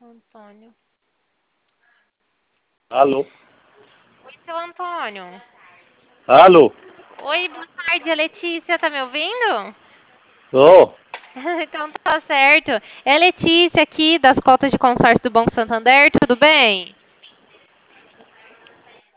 Antônio. Alô? Oi, seu Antônio. Alô? Oi, boa tarde, é Letícia, tá me ouvindo? Ô, Então tá certo. É Letícia aqui das cotas de consórcio do Banco Santander, tudo bem?